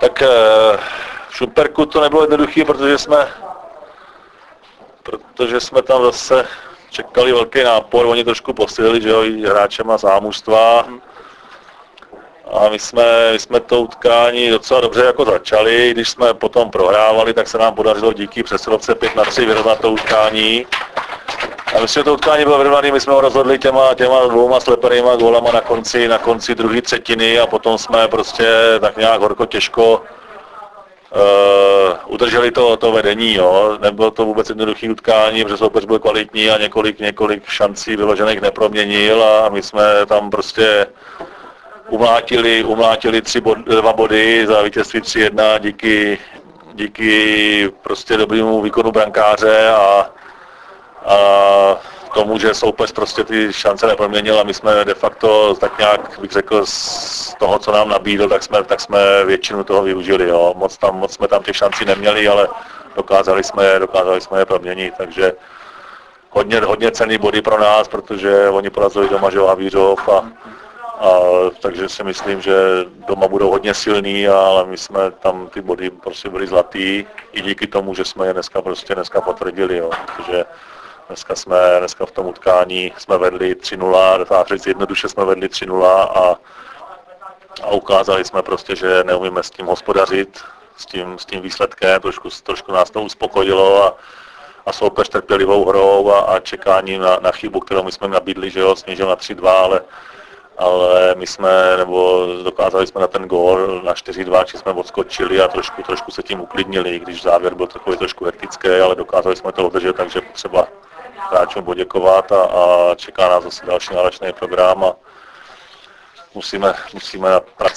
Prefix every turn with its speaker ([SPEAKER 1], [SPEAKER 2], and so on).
[SPEAKER 1] Tak v Šumperku to nebylo jednoduché, protože jsme tam zase čekali velký nápor, oni trošku posílili, že jo, i hráčema z A-mužstva. A my jsme to utkání docela dobře jako začali, když jsme potom prohrávali, tak se nám podařilo díky přesilovce 5-3 vyrovnat to utkání. A myslím, že to utkání bylo vyrovnané, my jsme ho rozhodli těma dvouma slepenýma gólama na konci druhé třetiny a potom jsme prostě tak nějak horko těžko udrželi to vedení, jo. Nebylo to vůbec jednoduché utkání, protože soupeř byl kvalitní a několik šancí vyložených neproměnil a my jsme tam prostě umlátili 2 body za vítězství 3-1 díky prostě dobrému výkonu brankáře a tomu, že soupeř prostě ty šance neproměnil a my jsme de facto tak nějak, bych řekl, z toho, co nám nabídl, tak jsme většinu toho využili, jo. Moc jsme tam těch šancí neměli, ale dokázali jsme je proměnit, takže hodně cenný body pro nás, protože oni porazili doma, že Havířov a takže si myslím, že doma budou hodně silní, ale my jsme tam ty body prostě byli zlatý i díky tomu, že jsme je dneska potvrdili, jo. Protože dneska v tom utkání jsme vedli 3-0, jednoduše jsme vedli 3-0 a ukázali jsme prostě, že neumíme s tím hospodařit, s tím výsledkem, trošku nás to uspokojilo a soupeř trpělivou hrou a čekáním na chybu, kterou my jsme nabídli, že jo, snížil na 3-2, ale dokázali jsme na ten gól na 4-2, či jsme odskočili a trošku se tím uklidnili, když závěr byl takový trošku hektický, ale dokázali jsme to udržet, takže potřeba hráčům poděkovat a čeká nás zase další náročný program a musíme pracovat